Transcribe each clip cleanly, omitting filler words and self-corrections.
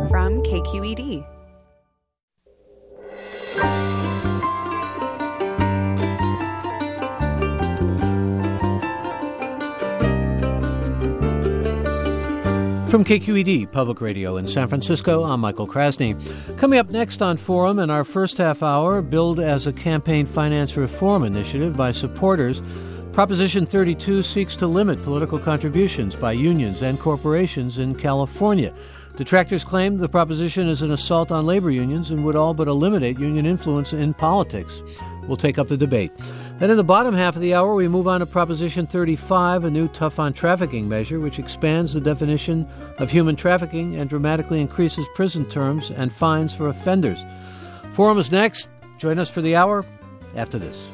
from KQED. From KQED Public Radio in San Francisco, I'm Michael Krasny. Coming up next on Forum in our first half hour, billed as a campaign finance reform initiative by supporters, Proposition 32 seeks to limit political contributions by unions and corporations in California. Detractors claim the proposition is an assault on labor unions and would all but eliminate union influence in politics. We'll take up the debate. Then in the bottom half of the hour, we move on to Proposition 35, a new tough-on-trafficking measure which expands the definition of human trafficking and dramatically increases prison terms and fines for offenders. Forum is next. Join us for the hour after this.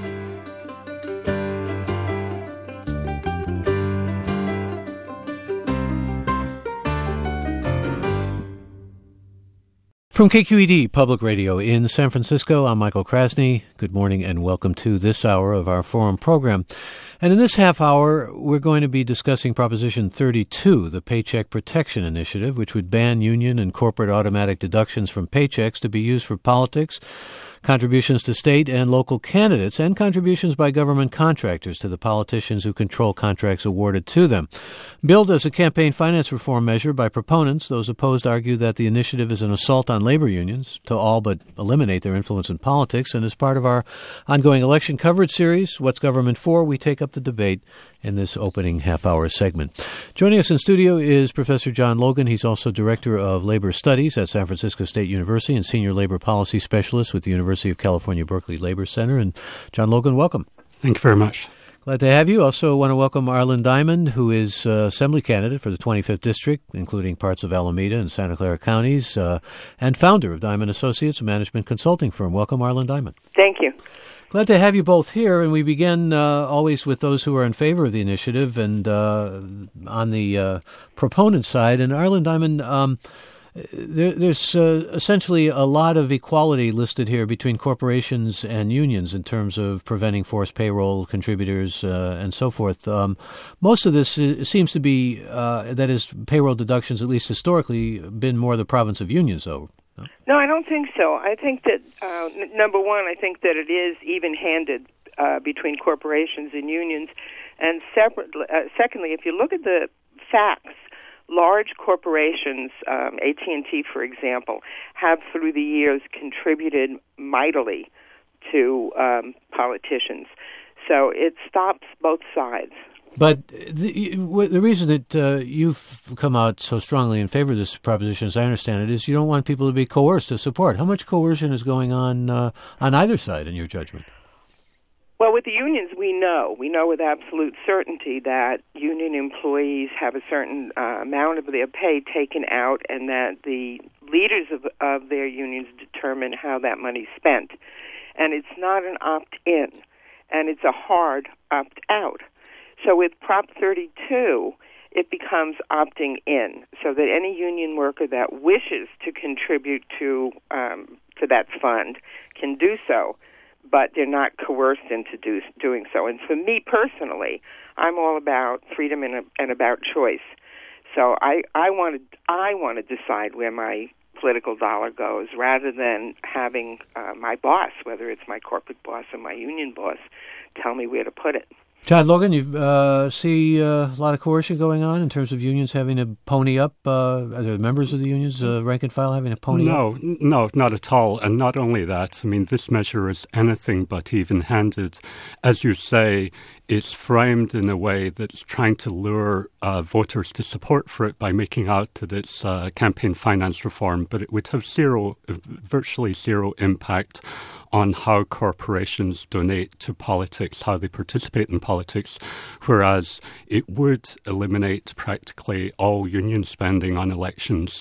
From KQED Public Radio in San Francisco, I'm Michael Krasny. Good morning and welcome to this hour of our Forum program. And in this half hour, we're going to be discussing Proposition 32, the Paycheck Protection Initiative, which would ban union and corporate automatic deductions from paychecks to be used for politics, contributions to state and local candidates, and contributions by government contractors to the politicians who control contracts awarded to them. Billed as a campaign finance reform measure by proponents, those opposed argue that the initiative is an assault on labor unions to all but eliminate their influence in politics. And as part of our ongoing election coverage series, What's Government For?, we take up the debate in this opening half-hour segment. Joining us in studio is Professor John Logan. He's also Director of Labor Studies at San Francisco State University and Senior Labor Policy Specialist with the University of California, Berkeley Labor Center. And John Logan, welcome. Thank you very much. Glad to have you. Also want to welcome Arlen Diamond, who is Assembly candidate for the 25th District, including parts of Alameda and Santa Clara counties, and founder of Diamond Associates, a management consulting firm. Welcome, Arlen Diamond. Thank you. Glad to have you both here, and we begin always with those who are in favor of the initiative and on the proponent side. And Arlen Diamond, there's essentially a lot of equality listed here between corporations and unions in terms of preventing forced payroll contributors and so forth. Most of this seems to be, that is, payroll deductions, at least historically, been more the province of unions, though. No, I don't think so. I think that, number one, I think that it is even-handed between corporations and unions. And secondly, if you look at the facts, large corporations, AT&T, for example, have through the years contributed mightily to politicians. So it stops both sides. But the reason that you've come out so strongly in favor of this proposition, as I understand it, is you don't want people to be coerced to support. How much coercion is going on either side, in your judgment? Well, with the unions, we know with absolute certainty that union employees have a certain amount of their pay taken out, and that the leaders of their unions determine how that money's spent. And it's not an opt-in, and it's a hard opt-out. So with Prop 32, it becomes opting in, so that any union worker that wishes to contribute to that fund can do so, but they're not coerced into doing so. And for me personally, I'm all about freedom and about choice. So I want to decide where my political dollar goes, rather than having my boss, whether it's my corporate boss or my union boss, tell me where to put it. John Logan, you see a lot of coercion going on in terms of unions having to pony up? Are there members of the unions, rank and file, having to pony up? No, not at all. And not only that, I mean, this measure is anything but even-handed. As you say, it's framed in a way that's trying to lure voters to support for it by making out that it's campaign finance reform, but it would have virtually zero impact on how corporations donate to politics, how they participate in politics, whereas it would eliminate practically all union spending on elections.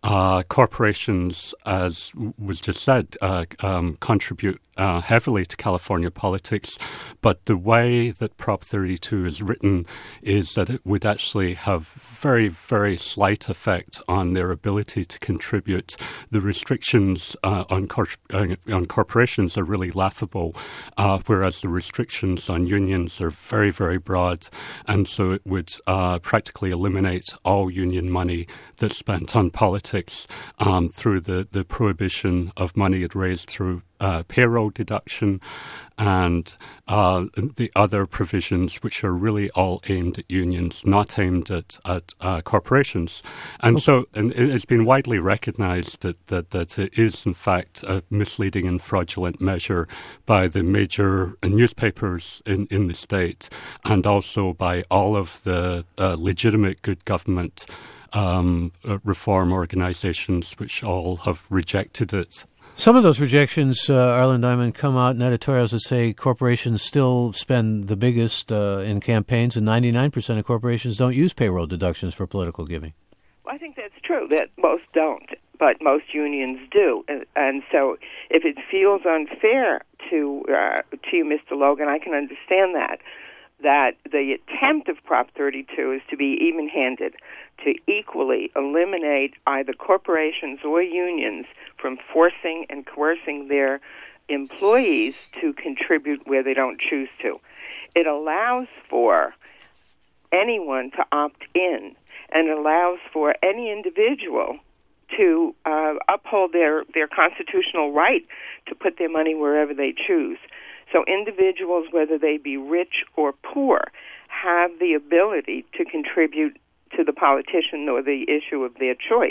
Corporations, as was just said, contribute heavily to California politics, but the way that Prop 32 is written is that it would actually have very, very slight effect on their ability to contribute. The restrictions on corporations are really laughable, whereas the restrictions on unions are very, very broad, and so it would practically eliminate all union money that's spent on politics. politics through the prohibition of money it raised through payroll deduction and the other provisions which are really all aimed at unions, not aimed at corporations. And so and it's been widely recognized that it is, in fact, a misleading and fraudulent measure by the major newspapers in the state and also by all of the legitimate good government reform organizations which all have rejected it. Some of those rejections, Arlen Diamond, come out in editorials that say corporations still spend the biggest in campaigns, and 99% of corporations don't use payroll deductions for political giving. Well, I think that's true, that most don't, but most unions do. And so if it feels unfair to you, Mr. Logan, I can understand that the attempt of Prop 32 is to be even-handed, to equally eliminate either corporations or unions from forcing and coercing their employees to contribute where they don't choose to. It allows for anyone to opt in and allows for any individual to uphold their constitutional right to put their money wherever they choose. So individuals, whether they be rich or poor, have the ability to contribute to the politician or the issue of their choice.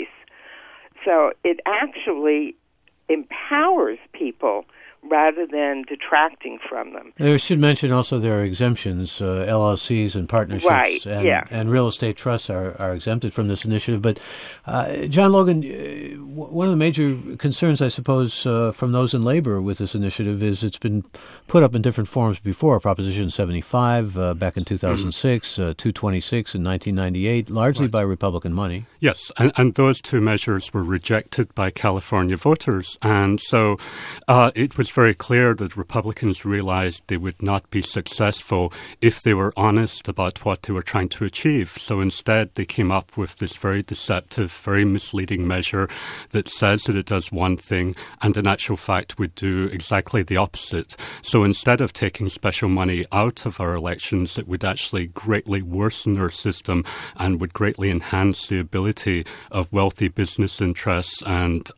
So it actually empowers people rather than detracting from them. I should mention also there are exemptions, LLCs and partnerships, right, and real estate trusts are exempted from this initiative. But John Logan, one of the major concerns, I suppose, from those in labor with this initiative is it's been put up in different forms before. Proposition 75 back in 2006, 226 in 1998, largely by Republican money. Yes, and those two measures were rejected by California voters. And so it was very clear that Republicans realized they would not be successful if they were honest about what they were trying to achieve. So instead, they came up with this very deceptive, very misleading measure that says that it does one thing and in actual fact would do exactly the opposite. So instead of taking special money out of our elections, it would actually greatly worsen our system and would greatly enhance the ability of wealthy business interests and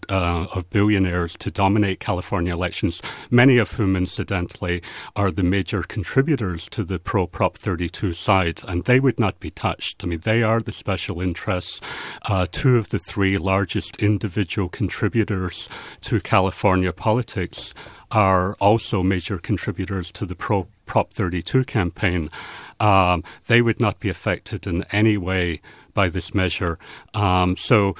of billionaires to dominate California elections, many of whom, incidentally, are the major contributors to the pro-Prop 32 side, and they would not be touched. I mean, they are the special interests. Two of the three largest individual contributors to California politics are also major contributors to the Prop 32 campaign. They would not be affected in any way by this measure. So,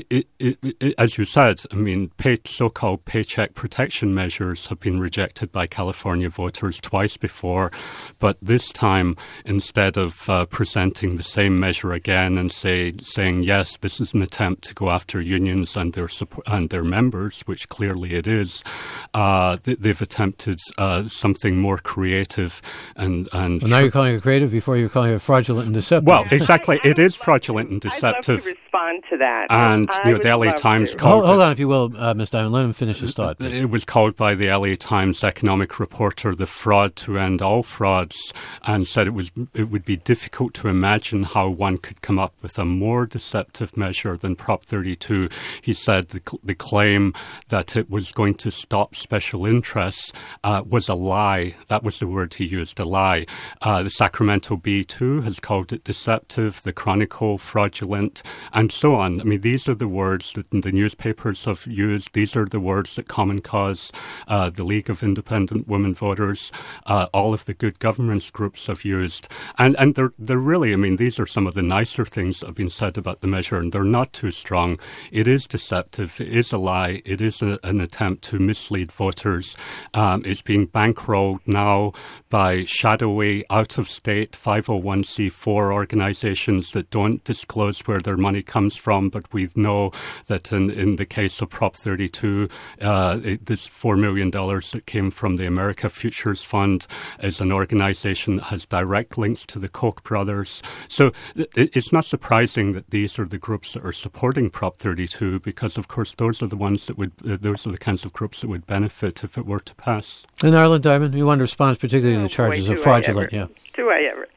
as you said, I mean, so-called paycheck protection measures have been rejected by California voters twice before, but this time, instead of presenting the same measure again and saying, yes, this is an attempt to go after unions and their members, which clearly it is, they've attempted something more creative and well, now you're calling it creative. Before you were calling it fraudulent and deceptive. Well, exactly. It is fraudulent and deceptive. I'd love to respond to that. And the LA Times called Hold on, if you will, Ms. Diamond. Let him finish his thought. It was called by the LA Times economic reporter the fraud to end all frauds, and said it would be difficult to imagine how one could come up with a more deceptive measure than Prop 32. He said the claim that it was going to stop special interests was a lie. That was the word he used, a lie. The Sacramento Bee, too, has called it deceptive, the Chronicle fraudulent, and so on. I mean, these are the words that the newspapers have used. These are the words that Common Cause, the League of Independent Women Voters, all of the good governance groups have used. And they're really, I mean, these are some of the nicer things that have been said about the measure, and they're not too strong. It is deceptive. It is a lie. It is an attempt to mislead voters. It's being bankrolled now by shadowy, out-of-state 501c4 organizations that don't disclose where their money comes from, but we know that in the case of Prop 32, this $4 million that came from the America Futures Fund is an organization that has direct links to the Koch brothers. So it's not surprising that these are the groups that are supporting Prop 32, because of course those are the ones that those are the kinds of groups that would benefit if it were to pass. And Arlen Diamond, you want to respond particularly to the charges of fraudulent, Do I ever?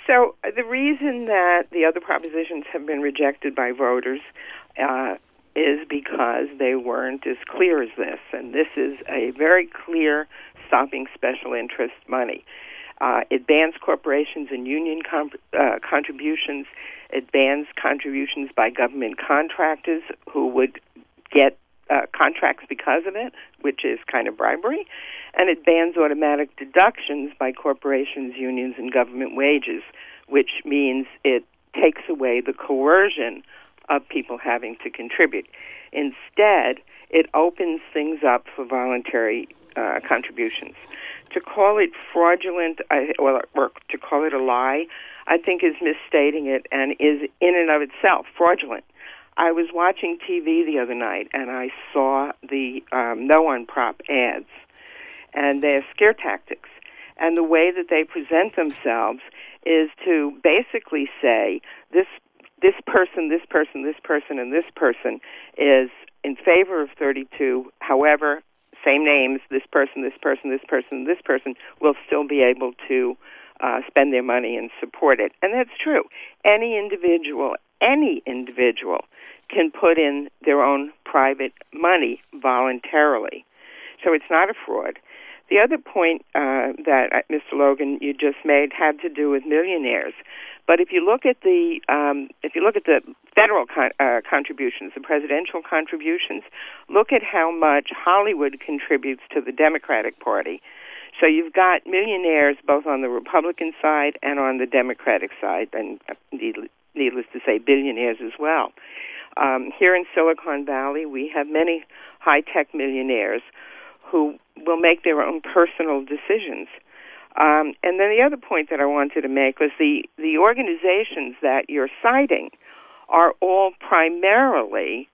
So the reason that the other propositions have been rejected by voters is because they weren't as clear as this. And this is a very clear stopping special interest money. It bans corporations and union contributions. It bans contributions by government contractors who would get contracts because of it, which is kind of bribery. And it bans automatic deductions by corporations, unions, and government wages, which means it takes away the coercion of people having to contribute. Instead, it opens things up for voluntary contributions. To call it fraudulent or to call it a lie, I think is misstating it and is in and of itself fraudulent. I was watching TV the other night and I saw the no-on-prop ads, and they're scare tactics. And the way that they present themselves is to basically say this person, this person, this person, and this person is in favor of 32. However, same names, this person, this person, this person, this person will still be able to spend their money and support it. And that's true. Any individual can put in their own private money voluntarily. So it's not a fraud. The other point that Mr. Logan you just made had to do with millionaires. But if you look at the federal contributions, the presidential contributions, look at how much Hollywood contributes to the Democratic Party. So you've got millionaires both on the Republican side and on the Democratic side, and needless to say, billionaires as well. Here in Silicon Valley, we have many high-tech millionaires who will make their own personal decisions. And then the other point that I wanted to make was the organizations that you're citing are all primarily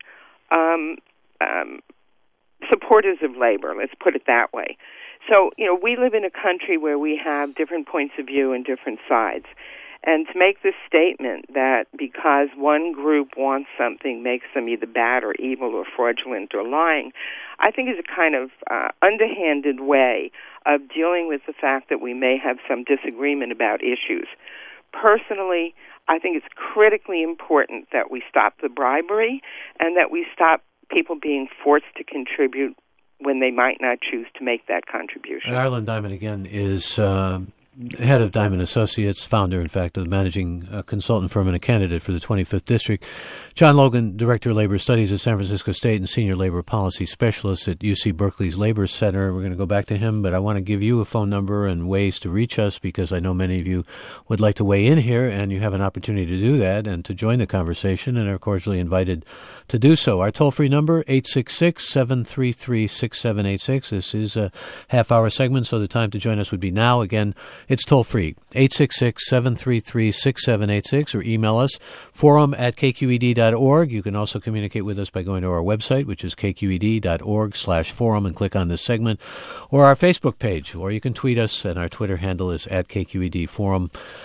supporters of labor, let's put it that way. So, we live in a country where we have different points of view and different sides. And to make this statement that because one group wants something makes them either bad or evil or fraudulent or lying, I think is a kind of underhanded way of dealing with the fact that we may have some disagreement about issues. Personally, I think it's critically important that we stop the bribery and that we stop people being forced to contribute when they might not choose to make that contribution. And Arlen Diamond, again, is head of Diamond Associates, founder, in fact, of the managing consultant firm and a candidate for the 25th District. John Logan, Director of Labor Studies at San Francisco State and Senior Labor Policy Specialist at UC Berkeley's Labor Center. We're going to go back to him, but I want to give you a phone number and ways to reach us because I know many of you would like to weigh in here, and you have an opportunity to do that and to join the conversation and are cordially invited to do so. Our toll-free number, 866-733-6786. This is a half-hour segment, so the time to join us would be now. Again, it's toll-free, 866-733-6786, or email us, forum@kqed.org. You can also communicate with us by going to our website, which is kqed.org/forum, and click on this segment, or our Facebook page, or you can tweet us, and our Twitter handle is @KQEDForum.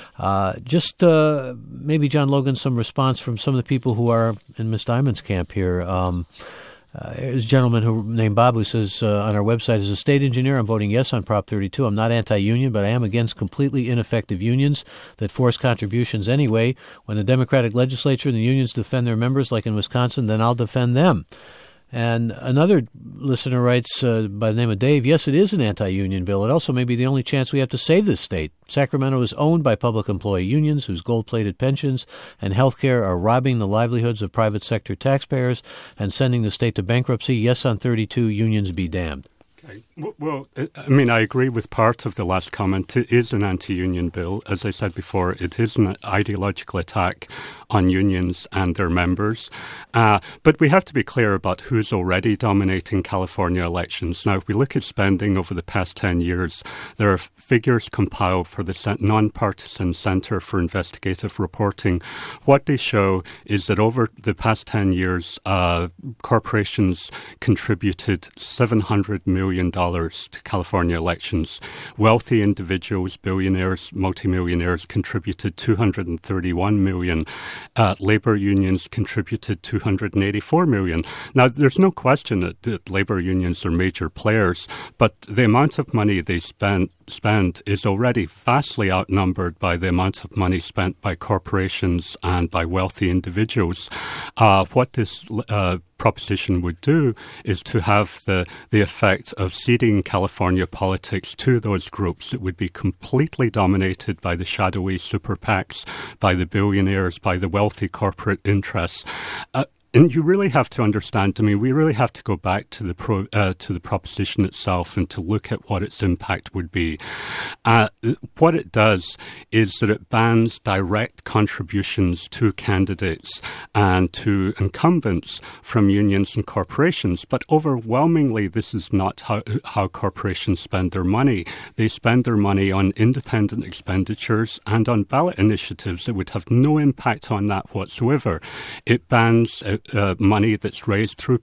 Maybe, John Logan, some response from some of the people who are in Ms. Diamond's camp here. There's a gentleman named Bob who says on our website, as a state engineer, I'm voting yes on Prop 32. I'm not anti-union, but I am against completely ineffective unions that force contributions anyway. When the Democratic legislature and the unions defend their members, like in Wisconsin, then I'll defend them. And another listener writes by the name of Dave, yes, it is an anti-union bill. It also may be the only chance we have to save this state. Sacramento is owned by public employee unions whose gold-plated pensions and health care are robbing the livelihoods of private sector taxpayers and sending the state to bankruptcy. Yes on 32, unions be damned. Okay. Well, I agree with part of the last comment. It is an anti-union bill. As I said before, it is an ideological attack on unions and their members. But we have to be clear about who's already dominating California elections. Now, if we look at spending over the past 10 years, there are figures compiled for the Nonpartisan Center for Investigative Reporting. What they show is that over the past 10 years, corporations contributed $700 million to California elections. Wealthy individuals, billionaires, multimillionaires contributed $231 million. labor unions contributed $284 million. Now, there's no question that labor unions are major players, but the amount of money they spend is already vastly outnumbered by the amount of money spent by corporations and by wealthy individuals. What this proposition would do is to have the effect of ceding California politics to those groups. It would be completely dominated by the shadowy super PACs, by the billionaires, by the wealthy corporate interests. And you really have to understand, we really have to go back to the proposition itself and to look at what its impact would be. What it does is that it bans direct contributions to candidates and to incumbents from unions and corporations. But overwhelmingly, this is not how corporations spend their money. They spend their money on independent expenditures and on ballot initiatives. It would have no impact on that whatsoever. It bans money that's raised through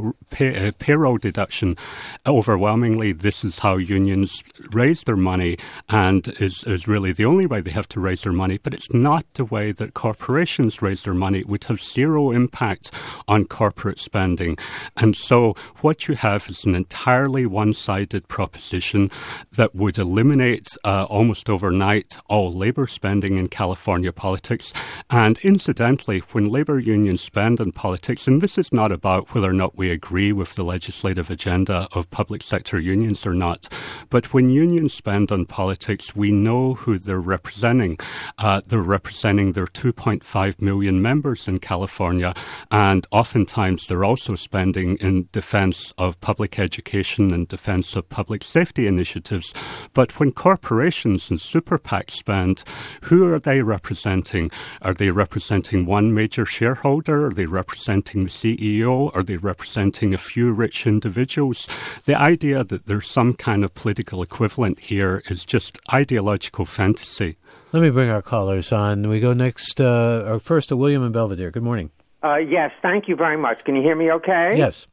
payroll deduction. Overwhelmingly, this is how unions raise their money and is really the only way they have to raise their money, but it's not the way that corporations raise their money. It would have zero impact on corporate spending. And so what you have is an entirely one-sided proposition that would eliminate almost overnight all labor spending in California politics. And incidentally, when labor unions spend on politics, and this is not about whether or not we agree with the legislative agenda of public sector unions or not, but when unions spend on politics, we know who they're representing. They're representing their 2.5 million members in California, and oftentimes they're also spending in defense of public education and defense of public safety initiatives. But when corporations and super PACs spend, who are they representing? Are they representing one major shareholder? Are they representing the CEO? Are they representing a few rich individuals? The idea that there's some kind of political equivalent here is just ideological fantasy. Let me bring our callers on. We go next, first to William in Belvedere. Good morning. Yes, thank you very much. Can you hear me okay? Yes.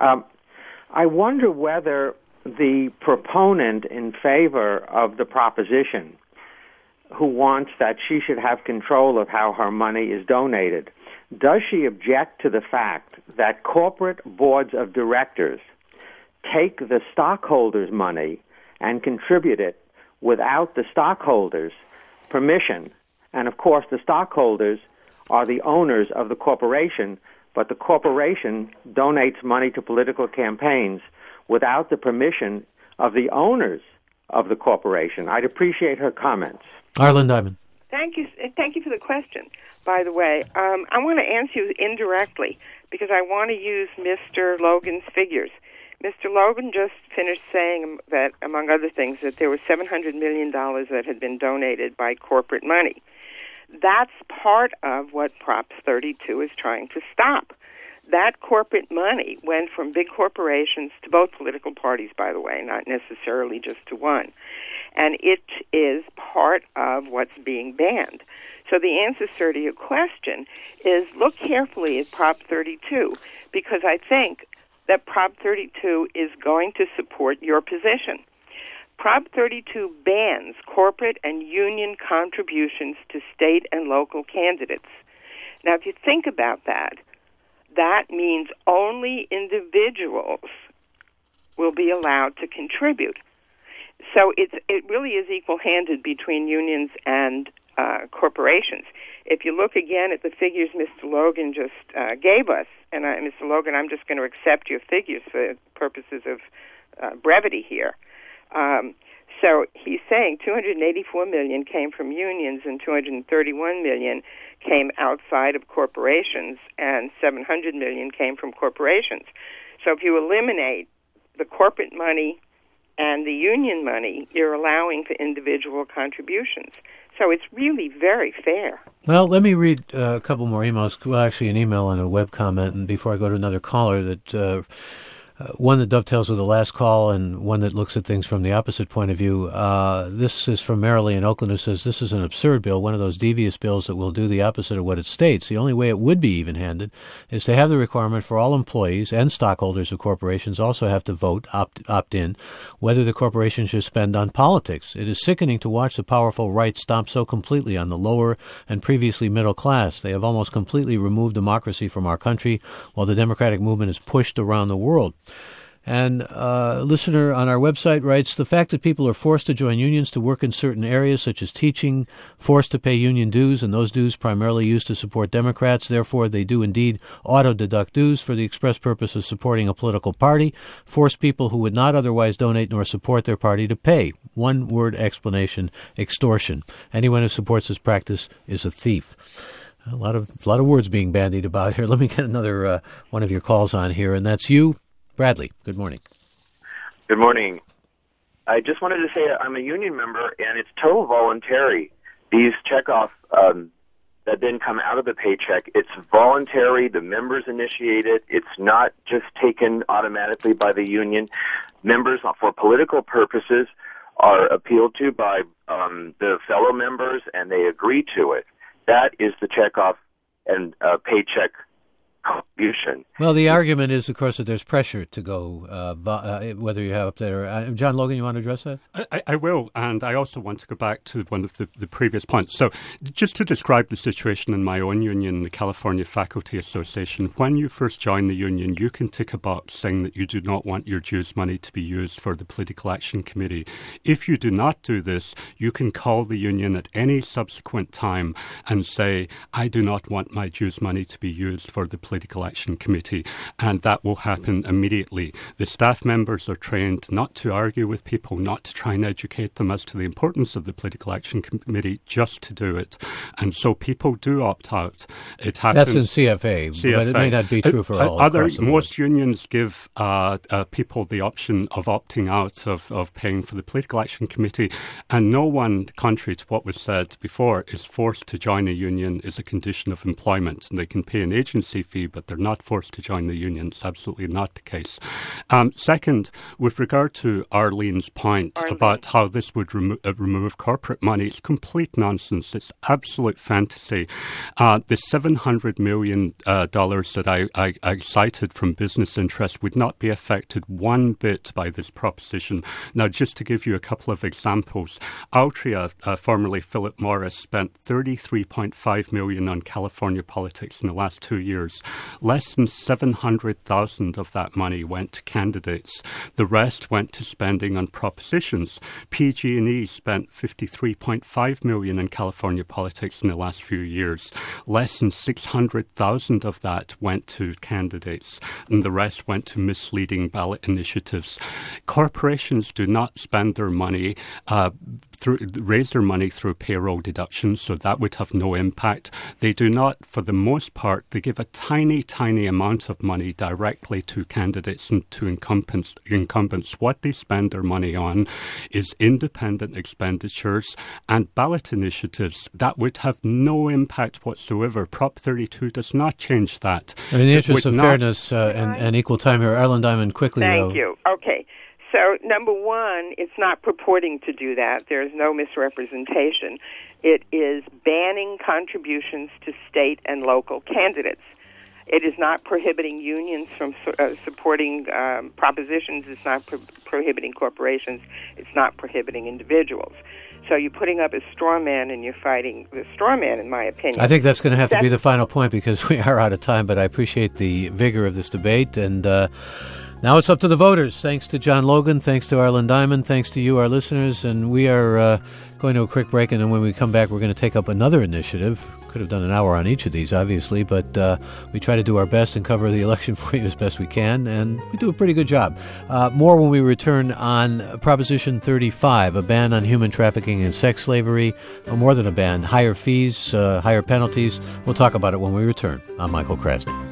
I wonder whether the proponent in favor of the proposition who wants that she should have control of how her money is donated, does she object to the fact that corporate boards of directors take the stockholders' money and contribute it without the stockholders' permission? And, of course, the stockholders are the owners of the corporation, but the corporation donates money to political campaigns without the permission of the owners of the corporation. I'd appreciate her comments. Arlen Diamond. Thank you for the question, by the way. I want to answer you indirectly because I want to use Mr. Logan's figures. Mr. Logan just finished saying that, among other things, that there was $700 million that had been donated by corporate money. That's part of what Prop 32 is trying to stop. That corporate money went from big corporations to both political parties, by the way, not necessarily just to one. And it is part of what's being banned. So the answer, sir, to your question is look carefully at Prop 32, because I think that Prop 32 is going to support your position. Prop 32 bans corporate and union contributions to state and local candidates. Now, if you think about that, that means only individuals will be allowed to contribute. So it really is equal-handed between unions and corporations. If you look again at the figures Mr. Logan just gave us, and Mr. Logan, I'm just going to accept your figures for purposes of brevity here. So he's saying $284 million came from unions and $231 million came outside of corporations, and $700 million came from corporations. So if you eliminate the corporate money and the union money, you're allowing for individual contributions. So it's really very fair. Well, let me read a couple more emails. Well, actually, an email and a web comment, and before I go to another caller that one that dovetails with the last call and one that looks at things from the opposite point of view. This is from Marilee in Oakland, who says, this is an absurd bill, one of those devious bills that will do the opposite of what it states. The only way it would be even-handed is to have the requirement for all employees and stockholders of corporations also have to vote, opt in, whether the corporation should spend on politics. It is sickening to watch the powerful right stomp so completely on the lower and previously middle class. They have almost completely removed democracy from our country, while the democratic movement is pushed around the world. And a listener on our website writes, the fact that people are forced to join unions to work in certain areas, such as teaching, forced to pay union dues, and those dues primarily used to support Democrats. Therefore, they do indeed auto-deduct dues for the express purpose of supporting a political party, force people who would not otherwise donate nor support their party to pay. One-word explanation, extortion. Anyone who supports this practice is a thief. A lot of words being bandied about here. Let me get another one of your calls on here, and that's you. Bradley, good morning. Good morning. I just wanted to say I'm a union member, and it's total voluntary. These checkoffs that then come out of the paycheck, it's voluntary. The members initiate it. It's not just taken automatically by the union. Members, for political purposes, are appealed to by the fellow members, and they agree to it. That is the checkoff and paycheck contribution. Well, the argument is, of course, that there's pressure to go, whether you have up there. John Logan, you want to address that? I will, and I also want to go back to one of the previous points. So just to describe the situation in my own union, the California Faculty Association, when you first join the union, you can tick a box saying that you do not want your dues money to be used for the Political Action Committee. If you do not do this, you can call the union at any subsequent time and say, I do not want my dues money to be used for the Political Action Committee, and that will happen immediately. The staff members are trained not to argue with people, not to try and educate them as to the importance of the Political Action Committee, just to do it. And so people do opt out. It happens. That's in CFA, but it may not be true for all. Most unions give people the option of opting out of paying for the Political Action Committee, and no one, contrary to what was said before, is forced to join a union as a condition of employment. And they can pay an agency fee, but they're not forced to join the union. It's absolutely not the case. Second, with regard to Arlene's point about how this would remove corporate money, it's complete nonsense. It's absolute fantasy. The $700 million that I cited from business interests would not be affected one bit by this proposition. Now, just to give you a couple of examples, Altria, formerly Philip Morris, spent $33.5 million on California politics in the last 2 years. Less than 700,000 of that money went to candidates. The rest went to spending on propositions. PG&E spent $53.5 million in California politics in the last few years. Less than 600,000 of that went to candidates, and the rest went to misleading ballot initiatives. Corporations do not spend their money raise their money through payroll deductions, so that would have no impact. They do not, for the most part, they give a tiny amount of money directly to candidates and to incumbents. What they spend their money on is independent expenditures and ballot initiatives. That would have no impact whatsoever. Prop 32 does not change that. In the interest of fairness and equal time here, Arlen Diamond, quickly. Thank you. Okay. So, number one, it's not purporting to do that. There is no misrepresentation. It is banning contributions to state and local candidates. It is not prohibiting unions from supporting propositions. It's not prohibiting corporations. It's not prohibiting individuals. So you're putting up a straw man and you're fighting the straw man, in my opinion. I think that's going to have to be the final point because we are out of time, but I appreciate the vigor of this debate. And now it's up to the voters. Thanks to John Logan. Thanks to Arlen Diamond. Thanks to you, our listeners. And we are going to a quick break, and then when we come back, we're going to take up another initiative. Could have done an hour on each of these, obviously, but we try to do our best and cover the election for you as best we can, and we do a pretty good job. More when we return on Proposition 35, a ban on human trafficking and sex slavery. More than a ban, higher fees, higher penalties. We'll talk about it when we return. I'm Michael Krasny.